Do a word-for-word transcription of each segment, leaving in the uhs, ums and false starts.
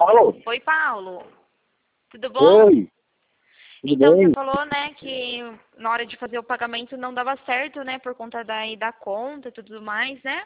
Alô? Oi, Paulo. Tudo bom? Oi. Tudo Então, bem? você falou, né, que na hora de fazer o pagamento não dava certo, né, por conta daí da conta e tudo mais, né?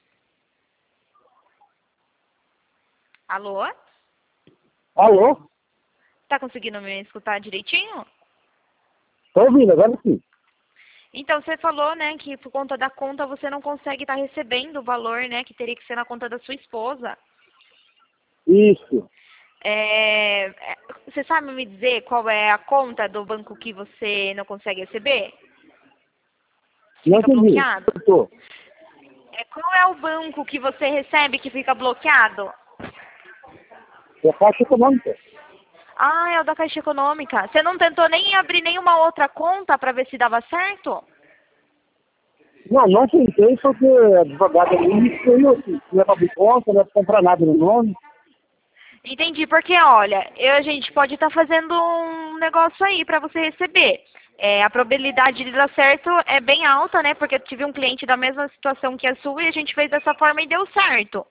Alô? Alô? Tá conseguindo me escutar direitinho? Tô ouvindo, agora sim. Então, você falou, né, que por conta da conta você não consegue estar recebendo o valor, né, que teria que ser na conta da sua esposa. Isso. É, é, você sabe me dizer qual é a conta do banco que você não consegue receber? Não Fica entendi. bloqueado? Tô. É, qual é o banco que você recebe que fica bloqueado? É a Caixa Econômica. Ah, é o da Caixa Econômica. Você não tentou nem abrir nenhuma outra conta para ver se dava certo? Não, não tentei porque a advogada me disse que eu não ia abrir conta, não ia comprar nada no nome. Entendi, porque olha, eu, a gente pode estar fazendo um negócio aí para você receber. É, a probabilidade de dar certo é bem alta, né? Porque eu tive um cliente da mesma situação que a sua e a gente fez dessa forma e deu certo.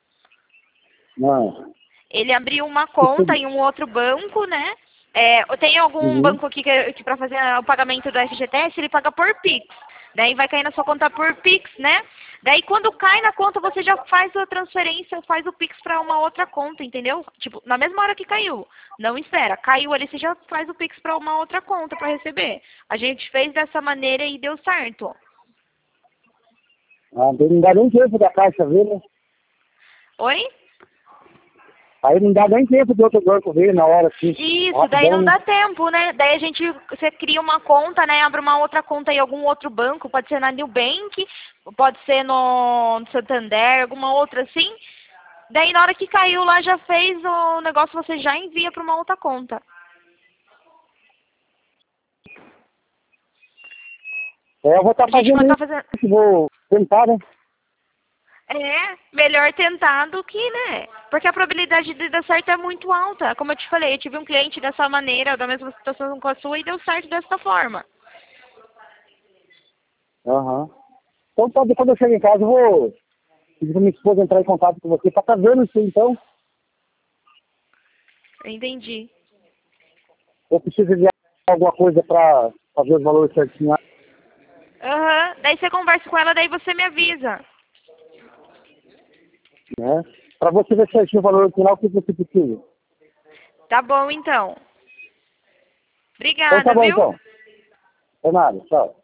Não. Ele abriu uma conta em um outro banco, né? É, tem algum Uhum. banco aqui que, que para fazer o pagamento do F G T S ele paga por Pix. Daí vai cair na sua conta por Pix, né? Daí quando cai na conta você já faz a transferência, faz o Pix para uma outra conta, entendeu? Tipo, na mesma hora que caiu. Não espera, caiu ali, você já faz o Pix para uma outra conta para receber. A gente fez dessa maneira e deu certo. Ah, não dá nem tempo da Caixa ver, né? Oi? Aí não dá nem tempo de outro banco ver na hora, assim. Isso, daí Rapidão, não né? dá tempo, né? Daí a gente, você cria uma conta, né? Abre uma outra conta em algum outro banco, pode ser na Nubank, pode ser no, no Santander, alguma outra assim. Daí na hora que caiu lá, já fez o negócio, você já envia para uma outra conta. É, eu vou estar A gente fazendo pode estar fazendo... isso, vou tentar, né? É, melhor tentar do que, né? Porque a probabilidade de dar certo é muito alta. Como eu te falei, eu tive um cliente dessa maneira, da mesma situação com a sua, e deu certo dessa forma. Aham. Então, tá, quando eu chegar em casa, eu vou pedir pra minha esposa entrar em contato com você pra estar vendo isso, então. Entendi. Eu preciso de alguma coisa pra fazer os valores certinhos, Aham, daí você conversa com ela, daí você me avisa. né? Pra você ver certinho o valor final, o que você precisa. Tá bom, então. Então tá Obrigada, bom, viu? então. É nada, tchau.